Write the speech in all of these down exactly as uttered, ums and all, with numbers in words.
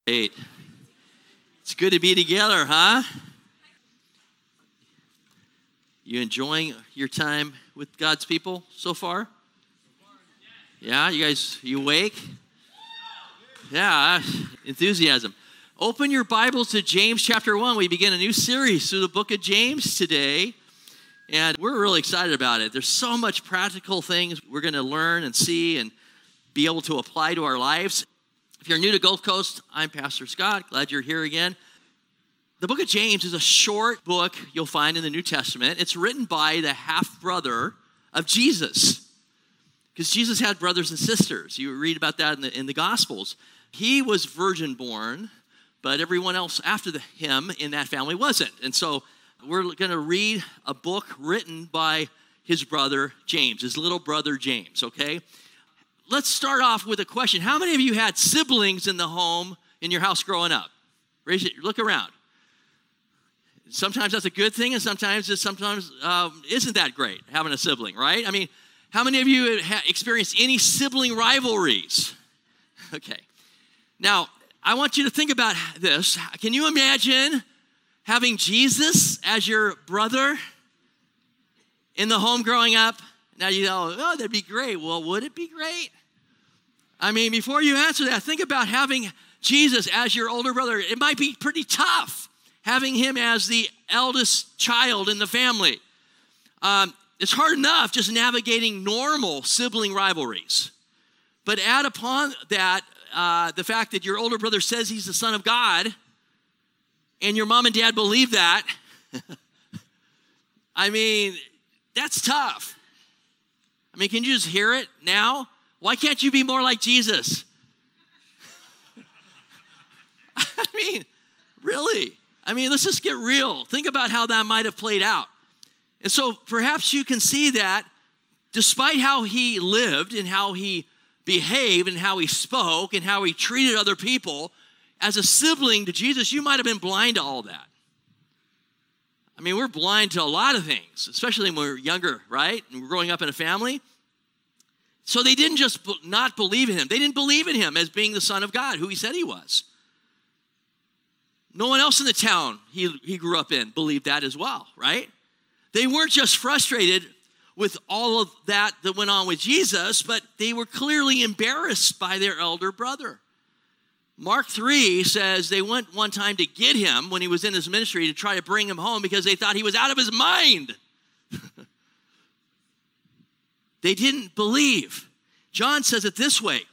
Eight. It's good to be together, huh? You enjoying your time with God's people so far? Yeah, you guys, you awake? Yeah, enthusiasm. Open your Bibles to James chapter one. We begin a new series through the book of James today, and we're really excited about it. There's so much practical things we're going to learn and see and be able to apply to our lives. If you're new to Gulf Coast, I'm Pastor Scott. Glad you're here again. The book of James is a short book you'll find in the New Testament. It's written by the half-brother of Jesus, because Jesus had brothers and sisters. You read about that in the, in the Gospels. He was virgin-born, but everyone else after the, him in that family wasn't. And so we're going to read a book written by his brother James, his little brother James, okay? Let's start off with a question. How many of you had siblings in the home in your house growing up? Raise it. Look around. Sometimes that's a good thing, and sometimes it sometimes um, isn't that great having a sibling, right? I mean, how many of you have experienced any sibling rivalries? Okay. Now, I want you to think about this. Can you imagine having Jesus as your brother in the home growing up? Now you know, oh, that'd be great. Well, would it be great? I mean, before you answer that, think about having Jesus as your older brother. It might be pretty tough having him as the eldest child in the family. Um, it's hard enough just navigating normal sibling rivalries. But add upon that uh, the fact that your older brother says he's the son of God, and your mom and dad believe that. I mean, that's tough. I mean, can you just hear it now? Why can't you be more like Jesus? I mean, really? I mean, let's just get real. Think about how that might have played out. And so perhaps you can see that despite how he lived and how he behaved and how he spoke and how he treated other people, as a sibling to Jesus, you might have been blind to all that. I mean, we're blind to a lot of things, especially when we're younger, right? And we're growing up in a family. So they didn't just not believe in him. They didn't believe in him as being the Son of God, who he said he was. No one else in the town he, he grew up in believed that as well, right? They weren't just frustrated with all of that that went on with Jesus, but they were clearly embarrassed by their elder brother. Mark three says they went one time to get him when he was in his ministry to try to bring him home because they thought he was out of his mind. They didn't believe. John says it this way.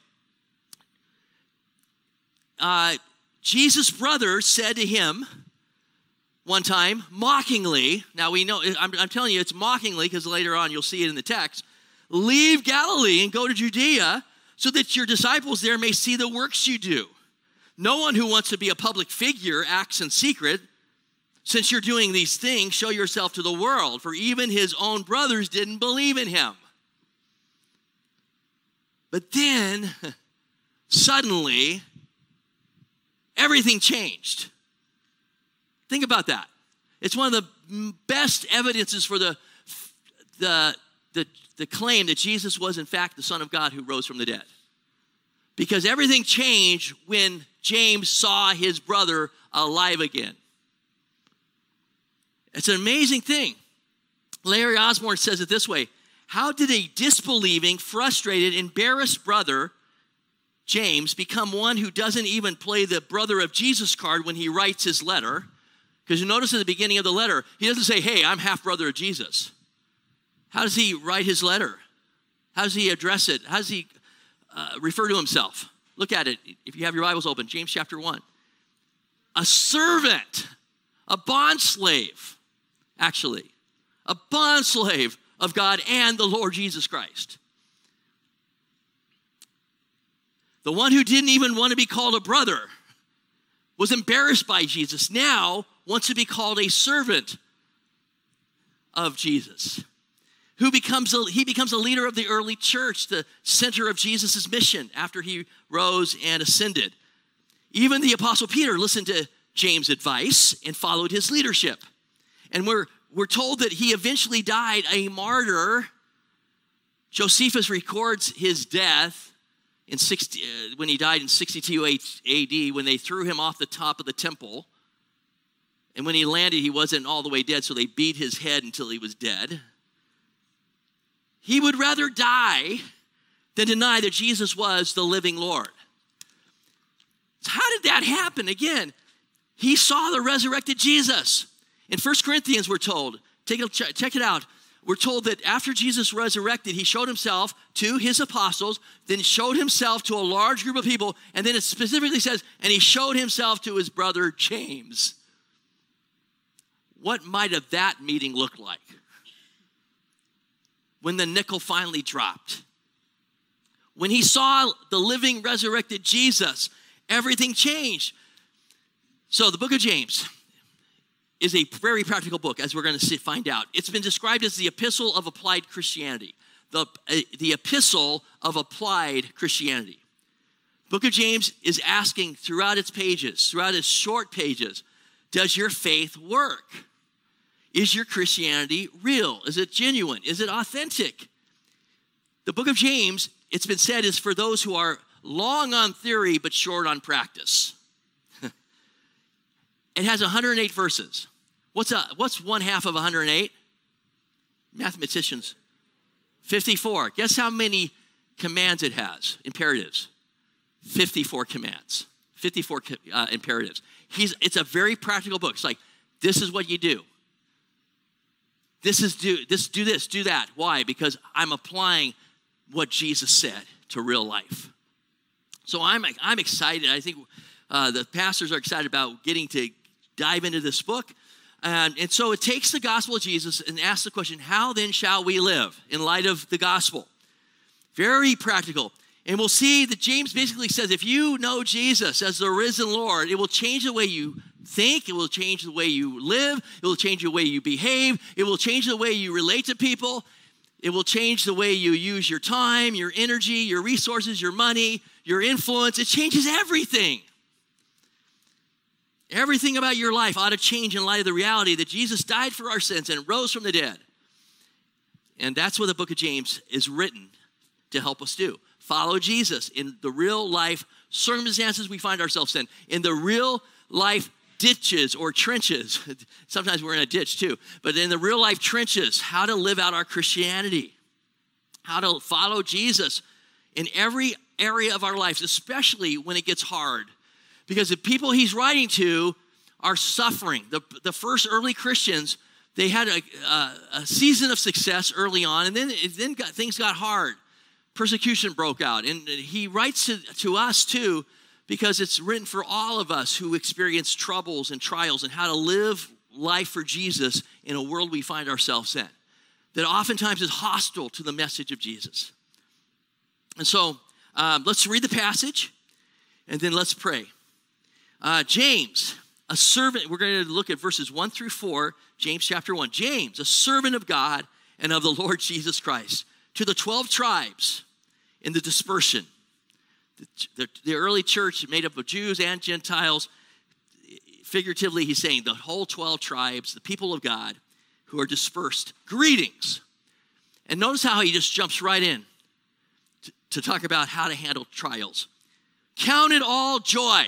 Uh, Jesus' brother said to him one time, mockingly, now we know, I'm, I'm telling you it's mockingly because later on you'll see it in the text, leave Galilee and go to Judea so that your disciples there may see the works you do. No one who wants to be a public figure acts in secret. Since you're doing these things, show yourself to the world, for even his own brothers didn't believe in him. But then, suddenly, everything changed. Think about that. It's one of the best evidences for the, the, the, the claim that Jesus was, in fact, the Son of God who rose from the dead. Because everything changed when James saw his brother alive again. It's an amazing thing. Larry Osborne says it this way. How did a disbelieving, frustrated, embarrassed brother, James, become one who doesn't even play the brother of Jesus card when he writes his letter? Because you notice at the beginning of the letter, he doesn't say, hey, I'm half brother of Jesus. How does he write his letter? How does he address it? How does he uh, refer to himself? Look at it if you have your Bibles open, James chapter one. A servant, a bondslave, actually, a bondslave of God and the Lord Jesus Christ. The one who didn't even want to be called a brother was embarrassed by Jesus, now wants to be called a servant of Jesus. Who becomes a, he becomes a leader of the early church, the center of Jesus' mission after he rose and ascended. Even the Apostle Peter listened to James' advice and followed his leadership. And we're, we're told that he eventually died a martyr. Josephus records his death in sixty, uh, when he died in sixty-two A D, when they threw him off the top of the temple. And when he landed, he wasn't all the way dead, so they beat his head until he was dead. He would rather die than deny that Jesus was the living Lord. So how did that happen? Again, he saw the resurrected Jesus. In First Corinthians, we're told, take it, check it out. We're told that after Jesus resurrected, he showed himself to his apostles, then showed himself to a large group of people, and then it specifically says, and he showed himself to his brother James. What might have that meeting looked like? When the nickel finally dropped. When he saw the living, resurrected Jesus, everything changed. So the book of James is a very practical book, as we're going to see, find out. It's been described as the epistle of applied Christianity. The, uh, the epistle of applied Christianity. Book of James is asking throughout its pages, throughout its short pages, does your faith work? Is your Christianity real? Is it genuine? Is it authentic? The book of James, it's been said, is for those who are long on theory but short on practice. It has one hundred eight verses. What's, a, what's one half of one hundred eight? Mathematicians. fifty-four. Guess how many commands it has? Imperatives. fifty-four commands. fifty-four uh, imperatives. He's, it's a very practical book. It's like, this is what you do. This is do this, do this, do that. Why? Because I'm applying what Jesus said to real life. So I'm, I'm excited. I think uh, the pastors are excited about getting to dive into this book. And, and so it takes the gospel of Jesus and asks the question, how then shall we live in light of the gospel? Very practical. And we'll see that James basically says, if you know Jesus as the risen Lord, it will change the way you think. It will change the way you live. It will change the way you behave. It will change the way you relate to people. It will change the way you use your time, your energy, your resources, your money, your influence. It changes everything. Everything about your life ought to change in light of the reality that Jesus died for our sins and rose from the dead. And that's what the book of James is written to help us do. Follow Jesus in the real life circumstances we find ourselves in, in the real life ditches or trenches. Sometimes we're in a ditch too, but in the real life trenches, how to live out our Christianity, how to follow Jesus in every area of our lives, especially when it gets hard. Because the people he's writing to are suffering. The, the first early Christians, they had a, a, a season of success early on, and then, then got, things got hard. Persecution broke out. And he writes to, to us too, because it's written for all of us who experience troubles and trials and how to live life for Jesus in a world we find ourselves in, that oftentimes is hostile to the message of Jesus. And so um, let's read the passage, and then let's pray. Uh, James, a servant, we're going to look at verses one through four, James chapter one. James, a servant of God and of the Lord Jesus Christ, to the twelve tribes in the dispersion. The, the, the early church made up of Jews and Gentiles. Figuratively, he's saying the whole twelve tribes, the people of God who are dispersed. Greetings. And notice how he just jumps right in to, to talk about how to handle trials. Count it all joy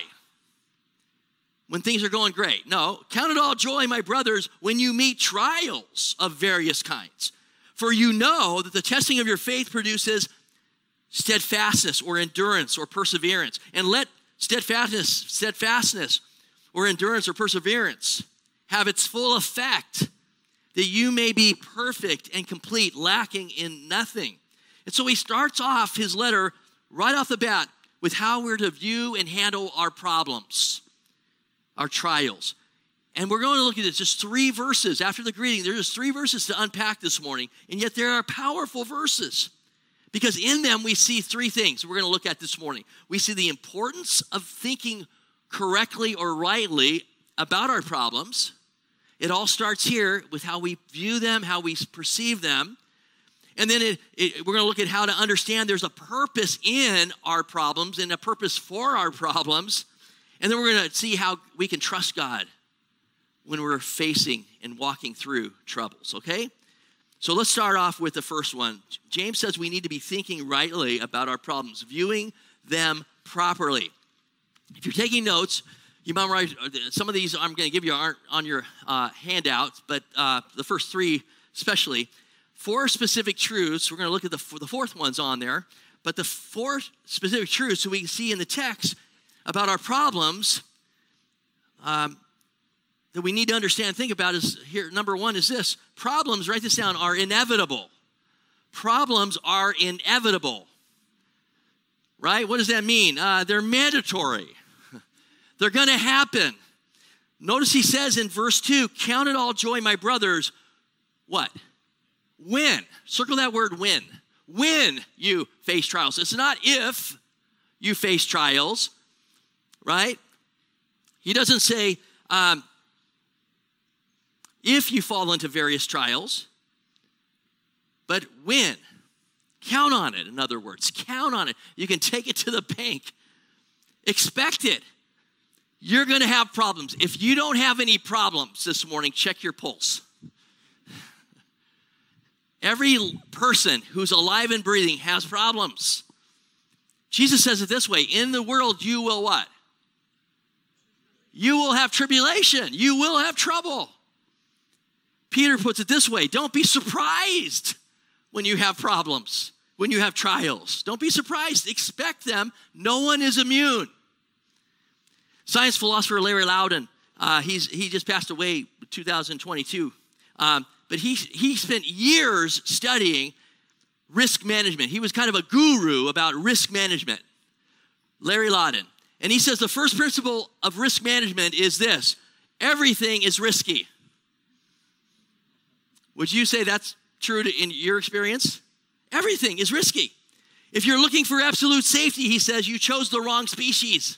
when things are going great. No, count it all joy, my brothers, when you meet trials of various kinds. For you know that the testing of your faith produces steadfastness or endurance or perseverance. And let steadfastness, steadfastness or endurance or perseverance have its full effect, that you may be perfect and complete, lacking in nothing. And so he starts off his letter right off the bat with how we're to view and handle our problems, our trials. And we're going to look at it, just three verses after the greeting. There's just three verses to unpack this morning, and yet there are powerful verses because in them we see three things we're going to look at this morning. We see the importance of thinking correctly or rightly about our problems. It all starts here with how we view them, how we perceive them. And then it, it, we're going to look at how to understand there's a purpose in our problems and a purpose for our problems. And then we're going to see how we can trust God when we're facing and walking through troubles, okay? So let's start off with the first one. James says we need to be thinking rightly about our problems, viewing them properly. If you're taking notes, you memorize some of these. I'm going to give you aren't on your uh, handouts, but uh, the first three especially. Four specific truths. We're going to look at the, the fourth one's on there. But the four specific truths, so we can see in the text about our problems um, that we need to understand and think about is here. Number one is this. Problems, write this down, are inevitable. Problems are inevitable. Right? What does that mean? Uh, they're mandatory. They're going to happen. Notice he says in verse two, count it all joy, my brothers. What? When. Circle that word when. When you face trials. It's not if you face trials, right? He doesn't say um, if you fall into various trials, but when. Count on it, in other words. Count on it. You can take it to the bank. Expect it. You're going to have problems. If you don't have any problems this morning, check your pulse. Every person who's alive and breathing has problems. Jesus says it this way, in the world you will what? You will have tribulation. You will have trouble. Peter puts it this way, don't be surprised when you have problems, when you have trials. Don't be surprised. Expect them. No one is immune. Science philosopher Larry Loudon, uh, he's, he just passed away in two thousand twenty-two. Um, But he, he spent years studying risk management. He was kind of a guru about risk management, Larry Loudon. And he says the first principle of risk management is this: everything is risky. Would you say that's true to, in your experience? Everything is risky. If you're looking for absolute safety, he says, you chose the wrong species.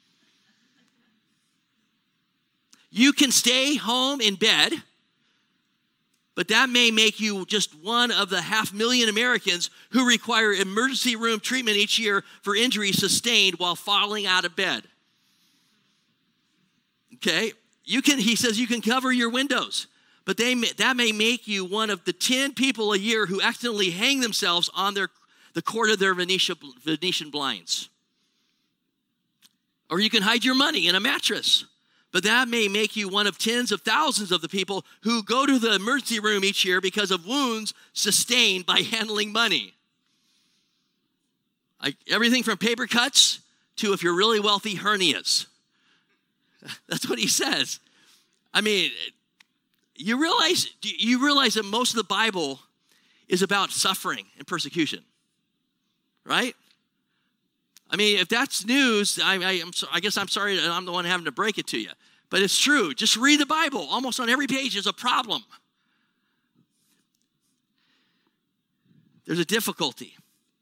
You can stay home in bed, but that may make you just one of the half million Americans who require emergency room treatment each year for injuries sustained while falling out of bed. Okay? You can, he says you can cover your windows, but they, that may make you one of the ten people a year who accidentally hang themselves on their, the cord of their Venetian, Venetian blinds. Or you can hide your money in a mattress. But that may make you one of tens of thousands of the people who go to the emergency room each year because of wounds sustained by handling money. Like everything from paper cuts to, if you're really wealthy, hernias. That's what he says. I mean, you realize, you realize that most of the Bible is about suffering and persecution, right? I mean, if that's news, I, I, I'm so, I guess I'm sorry that I'm the one having to break it to you. But it's true. Just read the Bible. Almost on every page is a problem. There's a difficulty.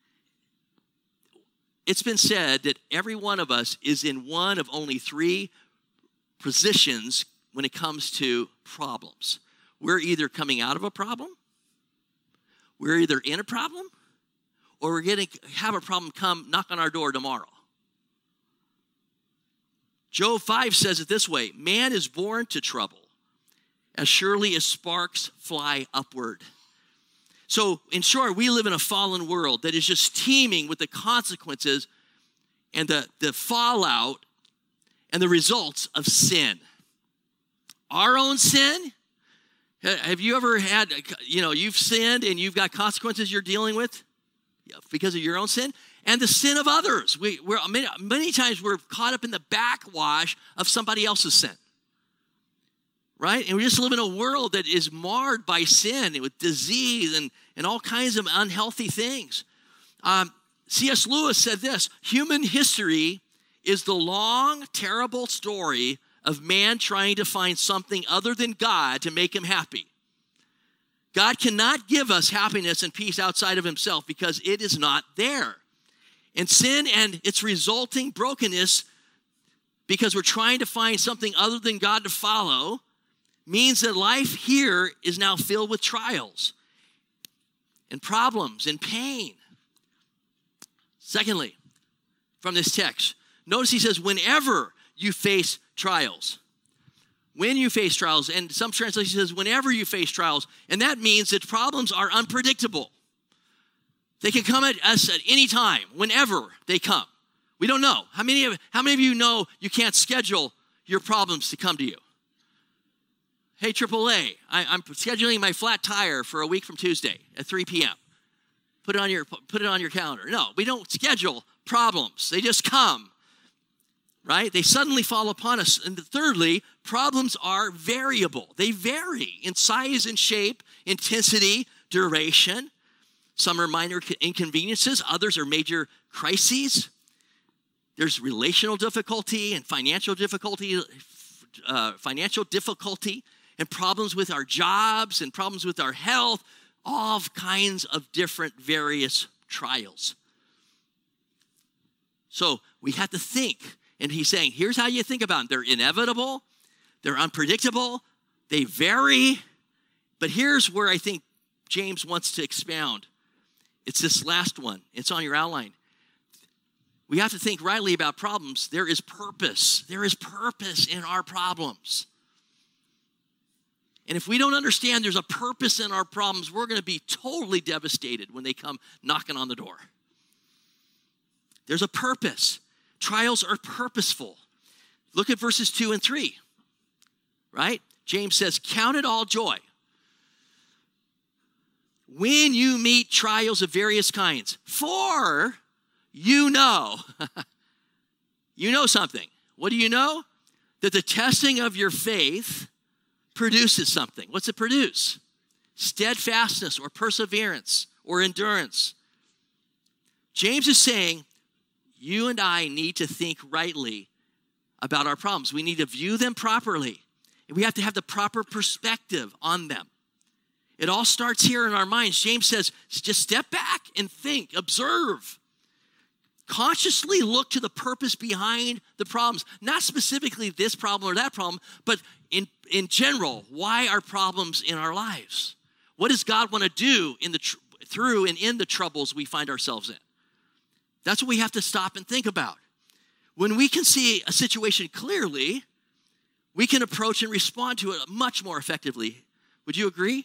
It's been said that every one of us is in one of only three positions when it comes to problems. We're either coming out of a problem, we're either in a problem, or we're going to have a problem come knock on our door tomorrow. Job five says it this way: man is born to trouble, as surely as sparks fly upward. So, in short, we live in a fallen world that is just teeming with the consequences and the, the fallout and the results of sin. Our own sin. Have you ever had, you know, you've sinned and you've got consequences you're dealing with because of your own sin? And the sin of others. We, we're many, many times we're caught up in the backwash of somebody else's sin, right? And we just live in a world that is marred by sin with disease and, and all kinds of unhealthy things. Um, C S Lewis said this: human history is the long, terrible story of man trying to find something other than God to make him happy. God cannot give us happiness and peace outside of himself because it is not there. And sin and its resulting brokenness, because we're trying to find something other than God to follow, means that life here is now filled with trials and problems and pain. Secondly, from this text, notice he says, whenever you face trials. When you face trials, and some translation says, whenever you face trials, and that means that problems are unpredictable. They can come at us at any time, whenever they come. We don't know. How many of, how many of you know you can't schedule your problems to come to you? Hey, triple A, I, I'm scheduling my flat tire for a week from Tuesday at three p.m. Put it on your, put it on your calendar. No, we don't schedule problems. They just come, right? They suddenly fall upon us. And thirdly, problems are variable. They vary in size and shape, intensity, duration. Some are minor inconveniences. Others are major crises. There's relational difficulty and financial difficulty, uh, financial difficulty and problems with our jobs and problems with our health, all kinds of different various trials. So we have to think, and he's saying, here's how you think about them. They're inevitable, they're unpredictable, they vary, but here's where I think James wants to expound. It's this last one. It's on your outline. We have to think rightly about problems. There is purpose. There is purpose in our problems. And if we don't understand there's a purpose in our problems, we're going to be totally devastated when they come knocking on the door. There's a purpose. Trials are purposeful. Look at verses two and three, right? James says, count it all joy when you meet trials of various kinds, for you know, you know something. What do you know? That the testing of your faith produces something. What's it produce? Steadfastness or perseverance or endurance. James is saying, you and I need to think rightly about our problems. We need to view them properly. And we have to have the proper perspective on them. It all starts here in our minds. James says, just step back and think, observe. Consciously look to the purpose behind the problems. Not specifically this problem or that problem, but in, in general, why are problems in our lives? What does God want to do in the tr- through and in the troubles we find ourselves in? That's what we have to stop and think about. When we can see a situation clearly, we can approach and respond to it much more effectively. Would you agree?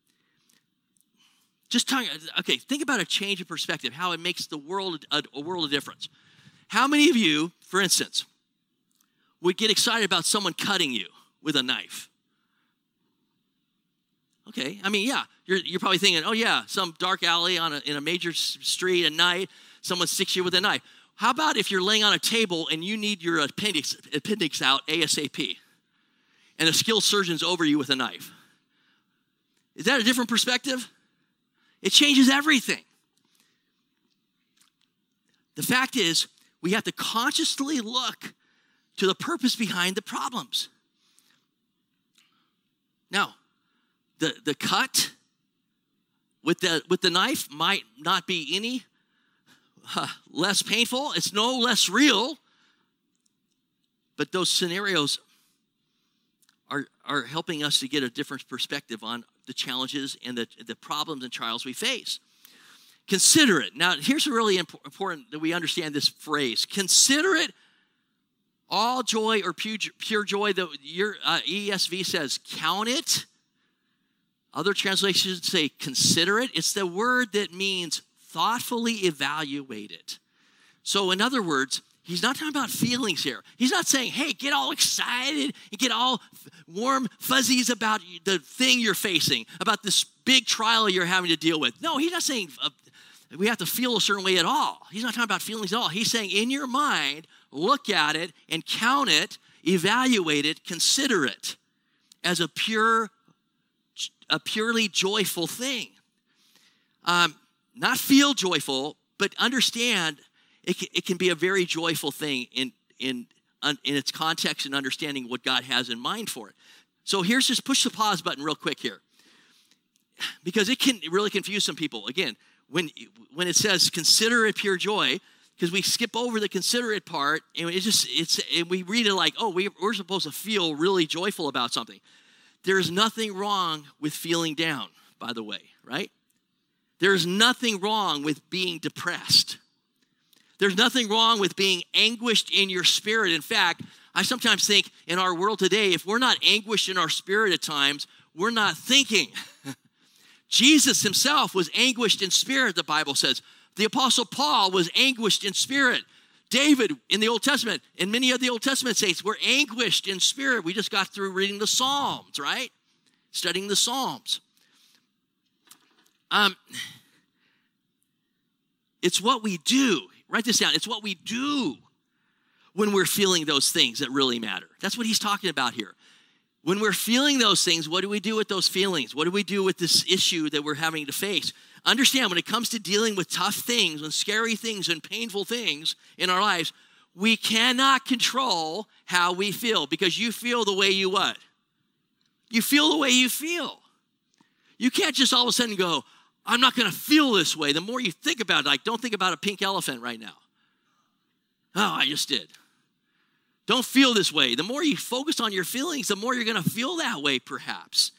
Just talking, okay, think about a change of perspective, how it makes the world a, a world of difference. How many of you, for instance, would get excited about someone cutting you with a knife? Okay, I mean, yeah, you're, you're probably thinking, oh yeah, some dark alley on a, in a major street at night, someone sticks you with a knife. How about if you're laying on a table and you need your appendix, appendix out ASAP, and a skilled surgeon's over you with a knife? Is that a different perspective? It changes everything. The fact is, we have to consciously look to the purpose behind the problems. Now, the, the cut with the, with the knife might not be any uh, less painful. It's no less real. But those scenarios are, are helping us to get a different perspective on the challenges and the, the problems and trials we face. Consider it. Now, here's really imp- important that we understand this phrase. Consider it all joy or pure, pure joy. The, your uh, E S V says count it. Other translations say consider it. It's the word that means thoughtfully evaluate it. So in other words, he's not talking about feelings here. He's not saying, hey, get all excited and get all warm fuzzies about the thing you're facing, about this big trial you're having to deal with. No, he's not saying uh, we have to feel a certain way at all. He's not talking about feelings at all. He's saying in your mind, look at it and count it, evaluate it, consider it as a pure, a purely joyful thing. Um, not feel joyful, but understand It can, it can be a very joyful thing in, in, in its context and understanding what God has in mind for it. So here's just push the pause button real quick here. Because it can really confuse some people. Again, when, when it says consider it pure joy, because we skip over the consider it part, and it just it's and we read it like, oh, we, we're supposed to feel really joyful about something. There's nothing wrong with feeling down, by the way, right? There's nothing wrong with being depressed. There's nothing wrong with being anguished in your spirit. In fact, I sometimes think in our world today, if we're not anguished in our spirit at times, we're not thinking. Jesus himself was anguished in spirit, the Bible says. The Apostle Paul was anguished in spirit. David in the Old Testament and many of the Old Testament saints were anguished in spirit. We just got through reading the Psalms, right? Studying the Psalms. Um, it's what we do. Write this down. It's what we do when we're feeling those things that really matter. That's what he's talking about here. When we're feeling those things, what do we do with those feelings? What do we do with this issue that we're having to face? Understand, when it comes to dealing with tough things and scary things and painful things in our lives, we cannot control how we feel, because you feel the way you what? You feel the way you feel. You can't just all of a sudden go, I'm not going to feel this way. The more you think about it, like, don't think about a pink elephant right now. Oh, I just did. Don't feel this way. The more you focus on your feelings, the more you're going to feel that way, perhaps.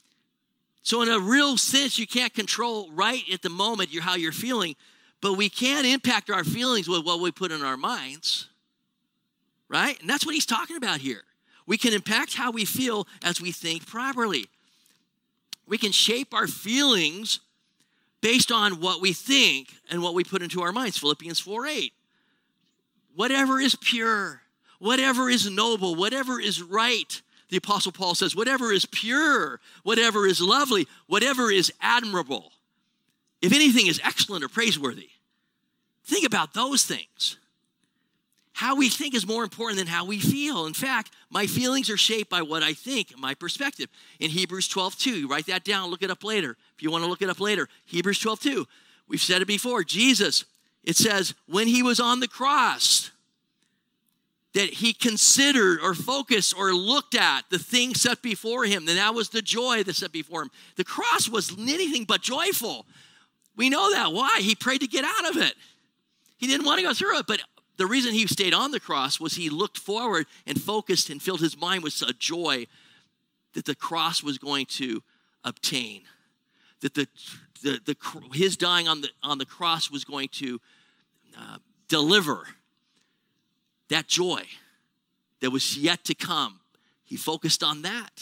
So in a real sense, you can't control right at the moment how you're feeling, but we can impact our feelings with what we put in our minds, right? And that's what he's talking about here. We can impact how we feel as we think properly. We can shape our feelings based on what we think and what we put into our minds. Philippians four eight. Whatever is pure, whatever is noble, whatever is right, the Apostle Paul says, whatever is pure, whatever is lovely, whatever is admirable, if anything is excellent or praiseworthy, think about those things. How we think is more important than how we feel. In fact, my feelings are shaped by what I think, my perspective. In Hebrews twelve two, write that down, look it up later. If you want to look it up later, Hebrews twelve two. We've said it before. Jesus, it says, when he was on the cross, that he considered or focused or looked at the things set before him, and that was the joy that set before him. The cross was anything but joyful. We know that. Why? He prayed to get out of it. He didn't want to go through it, but the reason he stayed on the cross was he looked forward and focused and filled his mind with a joy that the cross was going to obtain, that the, the, the his dying on the, on the cross was going to uh, deliver that joy that was yet to come. He focused on that.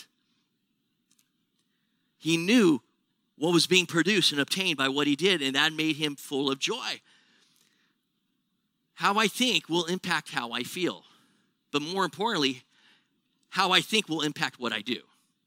He knew what was being produced and obtained by what he did, and that made him full of joy. How I think will impact how I feel. But more importantly, how I think will impact what I do.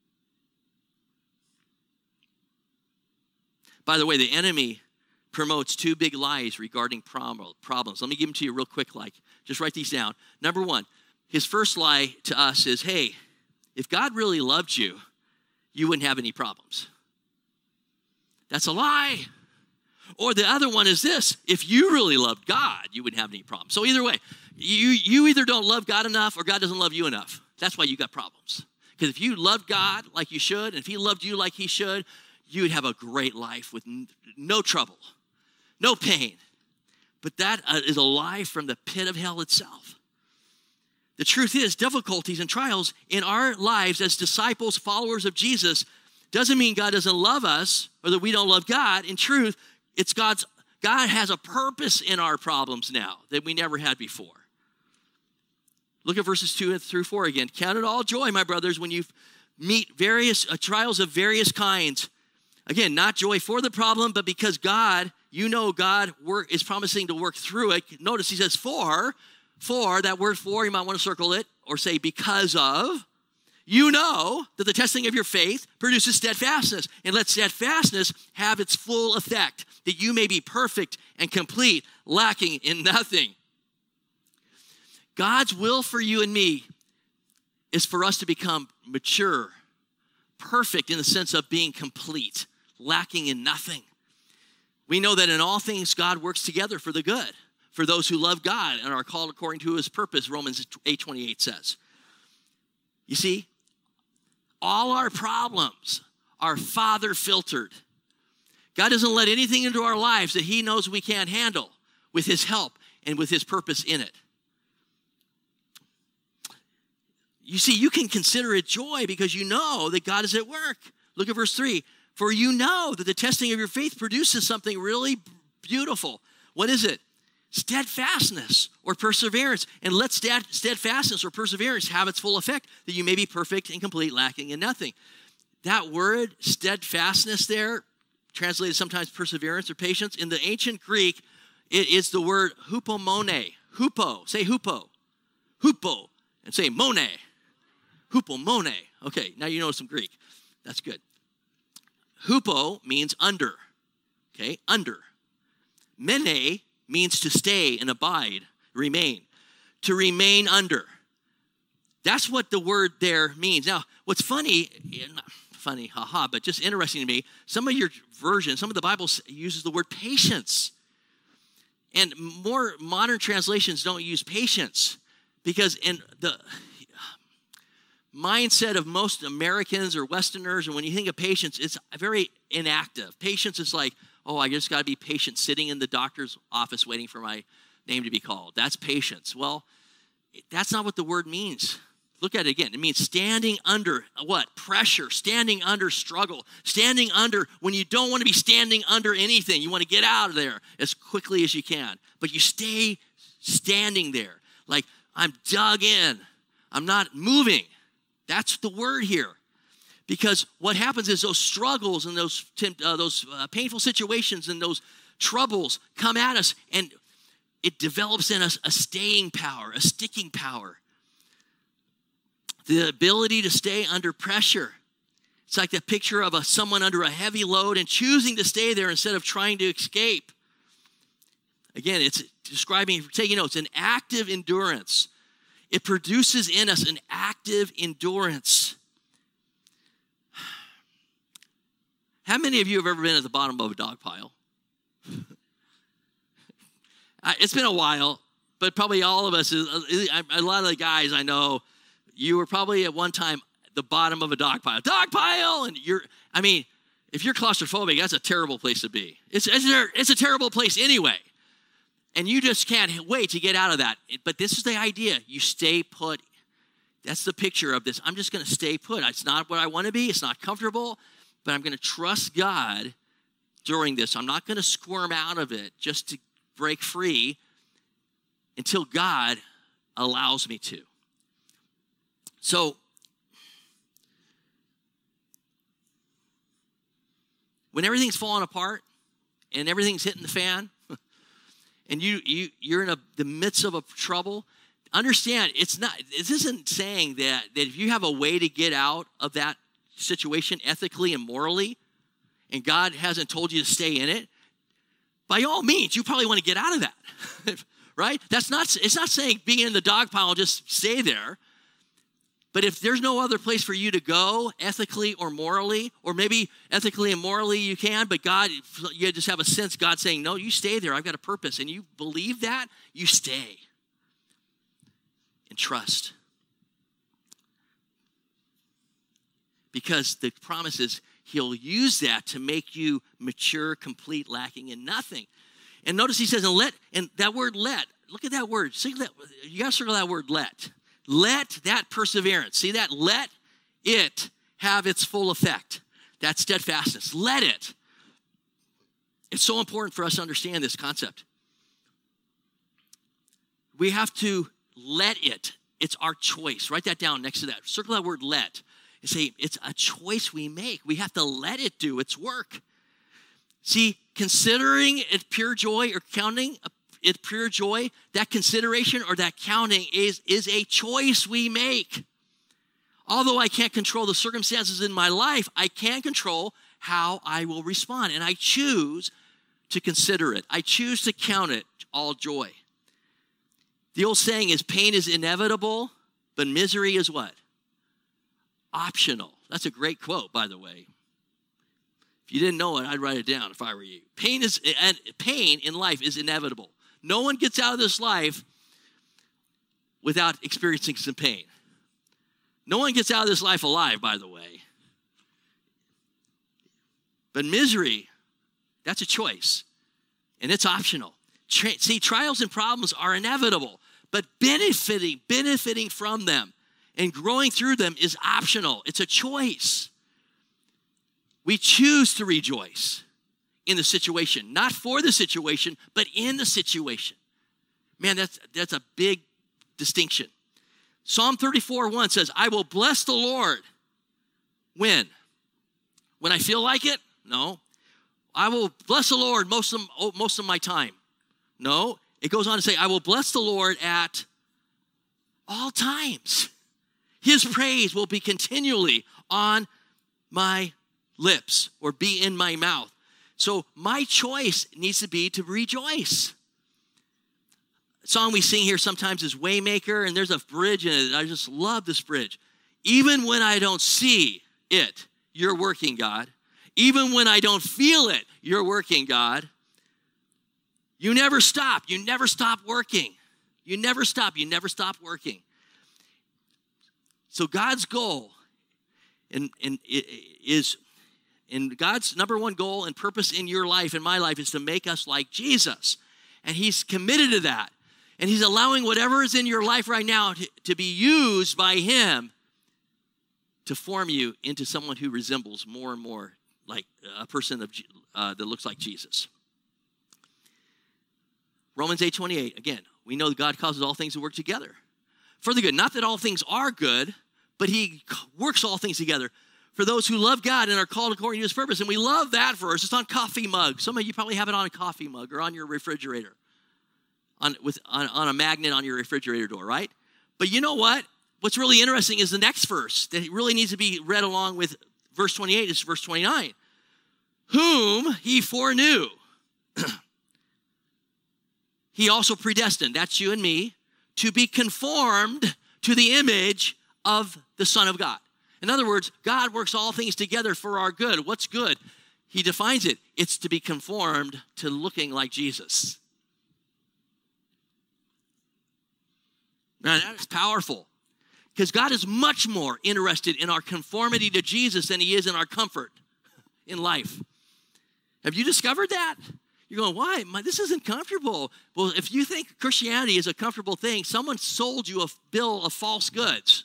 By the way, the enemy promotes two big lies regarding problems. Let me give them to you real quick, like, just write these down. Number one, his first lie to us is, hey, if God really loved you, you wouldn't have any problems. That's a lie. Or the other one is this: if you really loved God, you wouldn't have any problems. So either way, you, you either don't love God enough or God doesn't love you enough. That's why you got problems. Because if you loved God like you should, and if he loved you like he should, you would have a great life with no trouble, no pain. But that is a lie from the pit of hell itself. The truth is, difficulties and trials in our lives as disciples, followers of Jesus, doesn't mean God doesn't love us or that we don't love God. In truth, it's God's, God has a purpose in our problems now that we never had before. Look at verses two through four again. Count it all joy, my brothers, when you meet various uh, trials of various kinds. Again, not joy for the problem, but because God, you know God work, is promising to work through it. Notice he says for, for, that word for, you might want to circle it or say because of. You know that the testing of your faith produces steadfastness, and let steadfastness have its full effect, that you may be perfect and complete, lacking in nothing. God's will for you and me is for us to become mature, perfect in the sense of being complete, lacking in nothing. We know that in all things God works together for the good, for those who love God and are called according to his purpose, Romans eight twenty-eight says. You see, all our problems are Father filtered. God doesn't let anything into our lives that he knows we can't handle with his help and with his purpose in it. You see, you can consider it joy because you know that God is at work. Look at verse three. For you know that the testing of your faith produces something really beautiful. What is it? Steadfastness or perseverance. And let steadfastness or perseverance have its full effect, that you may be perfect and complete, lacking in nothing. That word, steadfastness there, translated sometimes perseverance or patience, in the ancient Greek, it is the word hupomone. Hupo. Say hupo. Hupo. And say mone. Hupo, mone. Okay, now you know some Greek. That's good. Hupo means under. Okay, under. Mene means to stay and abide, remain. To remain under. That's what the word there means. Now, what's funny, not funny, haha, but just interesting to me, some of your versions, some of the Bible uses the word patience. And more modern translations don't use patience because in the mindset of most Americans or Westerners, and when you think of patience, it's very inactive. Patience is like, oh, I just got to be patient sitting in the doctor's office waiting for my name to be called. That's patience. Well, that's not what the word means. Look at it again. It means standing under what? Pressure, standing under struggle, standing under when you don't want to be standing under anything. You want to get out of there as quickly as you can. But you stay standing there. Like, I'm dug in. I'm not moving. That's the word here. Because what happens is those struggles and those, uh, those uh, painful situations and those troubles come at us, and it develops in us a staying power, a sticking power. The ability to stay under pressure. It's like the picture of a, someone under a heavy load and choosing to stay there instead of trying to escape. Again, it's describing, taking notes, an active endurance. It produces in us an active endurance. How many of you have ever been at the bottom of a dog pile? It's been a while, but probably all of us, a lot of the guys I know, you were probably at one time at the bottom of a dog pile. Dog pile! And you're, I mean, if you're claustrophobic, that's a terrible place to be. It's, it's, a, it's a terrible place anyway. And you just can't wait to get out of that. But this is the idea. You stay put. That's the picture of this. I'm just going to stay put. It's not what I want to be. It's not comfortable. But I'm going to trust God during this. I'm not going to squirm out of it just to break free until God allows me to. So, when everything's falling apart and everything's hitting the fan, and you, you, you're in a, the midst of a trouble, understand, it's not, this isn't saying that, that if you have a way to get out of that situation ethically and morally, and God hasn't told you to stay in it, by all means, you probably want to get out of that, right? That's not, it's not saying being in the dog pile, just stay there. But if there's no other place for you to go ethically or morally, or maybe ethically and morally you can, but God, you just have a sense God saying, no, you stay there. I've got a purpose. And you believe that, you stay and trust. Because the promise is he'll use that to make you mature, complete, lacking in nothing. And notice he says, and let, and that word let, look at that word. See that, you got to circle that word let. Let that perseverance, see that? Let it have its full effect. That steadfastness. Let it. It's so important for us to understand this concept. We have to let it. It's our choice. Write that down next to that. Circle that word let. And say, it's a choice we make. We have to let it do its work. See, considering it pure joy or counting it pure joy, that consideration or that counting is, is a choice we make. Although I can't control the circumstances in my life, I can control how I will respond. And I choose to consider it. I choose to count it all joy. The old saying is pain is inevitable, but misery is what? Optional. That's a great quote, by the way. If you didn't know it, I'd write it down if I were you. Pain is and pain in life is inevitable. No one gets out of this life without experiencing some pain. No one gets out of this life alive, by the way. But misery, that's a choice, and it's optional. Tra- See, trials and problems are inevitable, but benefiting, benefiting from them and growing through them is optional. It's a choice. We choose to rejoice in the situation, not for the situation, but in the situation. Man, that's, that's a big distinction. Psalm thirty-four one says, I will bless the Lord. When? When I feel like it? No. I will bless the Lord most of, most of my time. No. it goes on to say, I will bless the Lord at all times. His praise will be continually on my lips or be in my mouth. So my choice needs to be to rejoice. The song we sing here sometimes is Waymaker, and there's a bridge in it. I just love this bridge. Even when I don't see it, you're working, God. Even when I don't feel it, you're working, God. You never stop. You never stop working. You never stop. You never stop working. So God's goal and, and is, and God's number one goal and purpose in your life, in my life, is to make us like Jesus. And he's committed to that. And he's allowing whatever is in your life right now to, to be used by him to form you into someone who resembles more and more like a person of, uh, that looks like Jesus. Romans eight twenty-eight, again, we know that God causes all things to work together for the good. Not that all things are good, but he works all things together for those who love God and are called according to his purpose. And we love that verse. It's on coffee mug. Some of you probably have it on a coffee mug or on your refrigerator, on, with, on, on a magnet on your refrigerator door, right? But you know what? What's really interesting is the next verse that really needs to be read along with verse twenty-eight is verse twenty-nine. Whom he foreknew, he also predestined, that's you and me, to be conformed to the image of the Son of God. In other words, God works all things together for our good. What's good? He defines it. It's to be conformed to looking like Jesus. Man, that is powerful. Because God is much more interested in our conformity to Jesus than he is in our comfort in life. Have you discovered that? You're going, why? My, this isn't comfortable. Well, if you think Christianity is a comfortable thing, someone sold you a bill of false goods.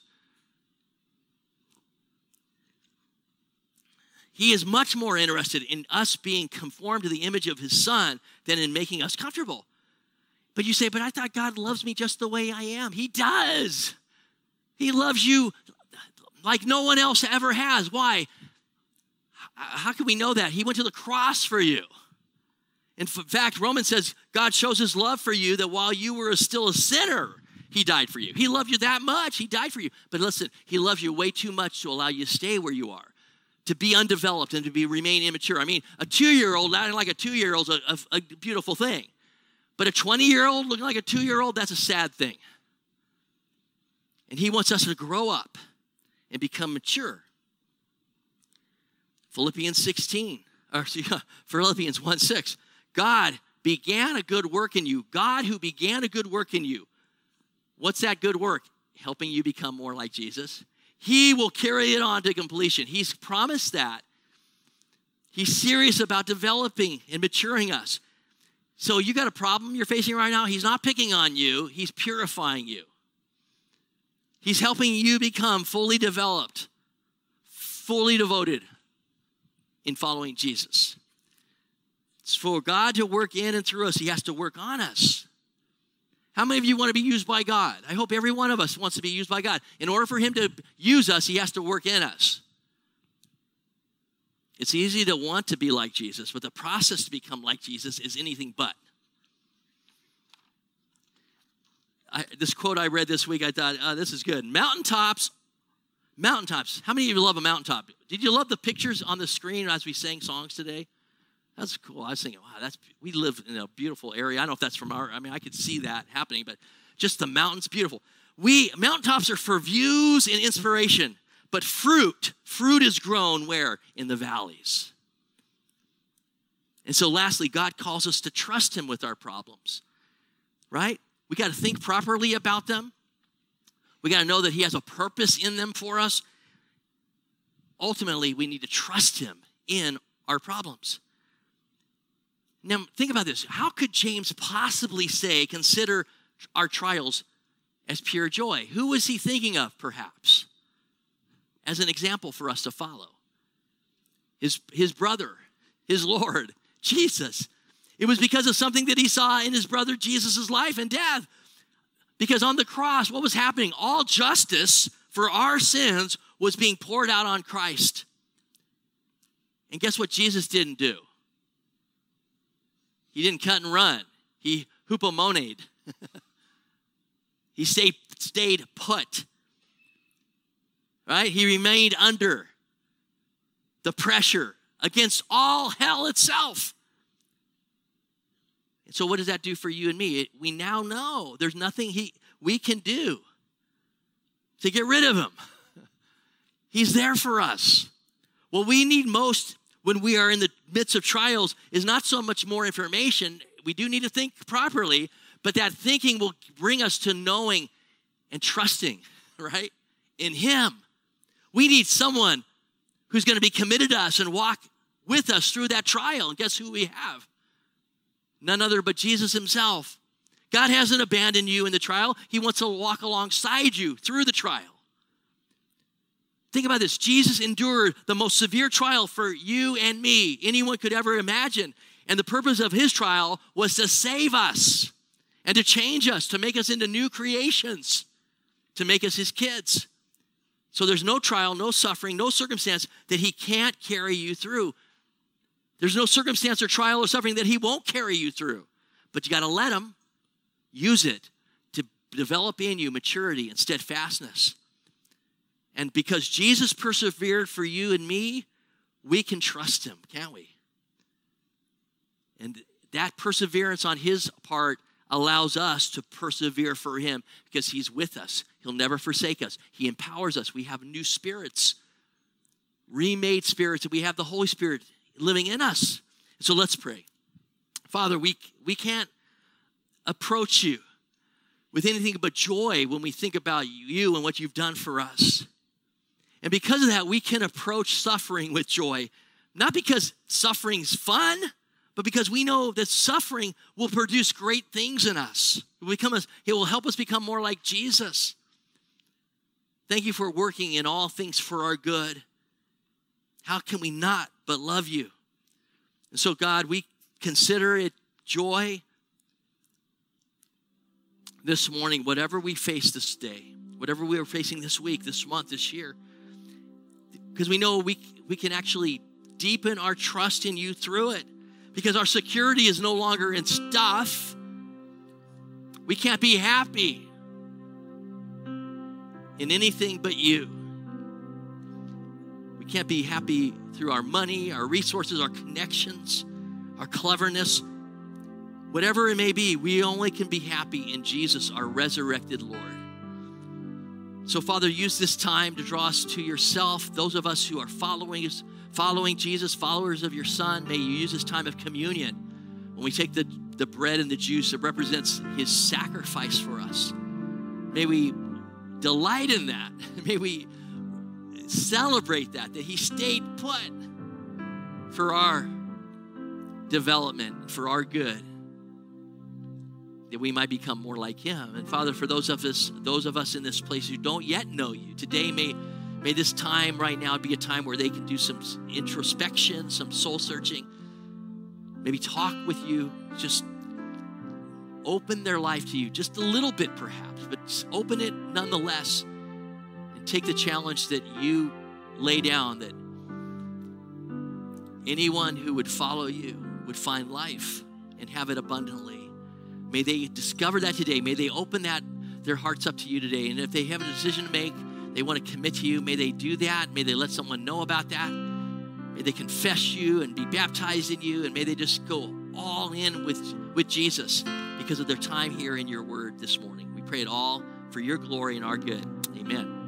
He is much more interested in us being conformed to the image of his Son than in making us comfortable. But you say, but I thought God loves me just the way I am. He does. He loves you like no one else ever has. Why? How can we know that? He went to the cross for you. In fact, Romans says God shows his love for you that while you were still a sinner, he died for you. He loved you that much. He died for you. But listen, he loves you way too much to allow you to stay where you are, to be undeveloped and to be remain immature. I mean, a two-year-old acting like a two-year-old is a, a, a beautiful thing. But a twenty-year-old looking like a two-year-old, that's a sad thing. And he wants us to grow up and become mature. Philippians sixteen, or Philippians one six. God began a good work in you. God who began a good work in you. What's that good work? Helping you become more like Jesus. He will carry it on to completion. He's promised that. He's serious about developing and maturing us. So you got a problem you're facing right now? He's not picking on you. He's purifying you. He's helping you become fully developed, fully devoted in following Jesus. It's for God to work in and through us. He has to work on us. How many of you want to be used by God? I hope every one of us wants to be used by God. In order for him to use us, he has to work in us. It's easy to want to be like Jesus, but the process to become like Jesus is anything but. I, this quote I read this week, I thought, oh, this is good. Mountaintops, mountaintops. How many of you love a mountaintop? Did you love the pictures on the screen as we sang songs today? That's cool. I was thinking, wow, that's we live in a beautiful area. I don't know if that's from our, I mean, I could see that happening, but just the mountains, beautiful. We, mountaintops are for views and inspiration, but fruit, fruit is grown where? In the valleys. And so lastly, God calls us to trust him with our problems, right? We got to think properly about them. We got to know that he has a purpose in them for us. Ultimately, we need to trust him in our problems. Now, think about this. How could James possibly say, consider our trials as pure joy? Who was he thinking of, perhaps, as an example for us to follow? His, his brother, his Lord, Jesus. It was because of something that he saw in his brother Jesus' life and death. Because on the cross, what was happening? All justice for our sins was being poured out on Christ. And guess what Jesus didn't do? He didn't cut and run. He hupomonade. He stayed, stayed put, right? He remained under the pressure against all hell itself. And so what does that do for you and me? It, we now know there's nothing he we can do to get rid of him. He's there for us. What we need most when we are in the midst of trials is not so much more information. We do need to think properly, but that thinking will bring us to knowing and trusting, right, in him. We need someone who's going to be committed to us and walk with us through that trial. And guess who we have? None other but Jesus himself. God hasn't abandoned you in the trial. He wants to walk alongside you through the trial. Think about this. Jesus endured the most severe trial for you and me anyone could ever imagine. And the purpose of his trial was to save us and to change us, to make us into new creations, to make us his kids. So there's no trial, no suffering, no circumstance that he can't carry you through. There's no circumstance or trial or suffering that he won't carry you through. But you got to let him use it to develop in you maturity and steadfastness. And because Jesus persevered for you and me, we can trust him, can't we? And that perseverance on his part allows us to persevere for him because he's with us. He'll never forsake us. He empowers us. We have new spirits, remade spirits, and we have the Holy Spirit living in us. So let's pray. Father, we, we can't approach you with anything but joy when we think about you and what you've done for us. And because of that, we can approach suffering with joy, not because suffering's fun, but because we know that suffering will produce great things in us. It will, become a, it will help us become more like Jesus. Thank you for working in all things for our good. How can we not but love you? And so, God, we consider it joy this morning, whatever we face this day, whatever we are facing this week, this month, this year, because we know we, we can actually deepen our trust in you through it. Because our security is no longer in stuff. We can't be happy in anything but you. We can't be happy through our money, our resources, our connections, our cleverness. Whatever it may be, we only can be happy in Jesus, our resurrected Lord. So, Father, use this time to draw us to yourself. Those of us who are following us, Following Jesus, followers of your Son, may you use this time of communion when we take the, the bread and the juice that represents his sacrifice for us. May we delight in that. May we celebrate that, that he stayed put for our development, for our good, that we might become more like him. And Father, for those of us, those of us in this place who don't yet know you, today may May this time right now be a time where they can do some introspection, some soul searching, maybe talk with you, just open their life to you, just a little bit perhaps, but open it nonetheless and take the challenge that you lay down, that anyone who would follow you would find life and have it abundantly. May they discover that today. May they open that their hearts up to you today. And if they have a decision to make, they want to commit to you, may they do that. May they let someone know about that. May they confess you and be baptized in you. And may they just go all in with, with Jesus because of their time here in your word this morning. We pray it all for your glory and our good. Amen.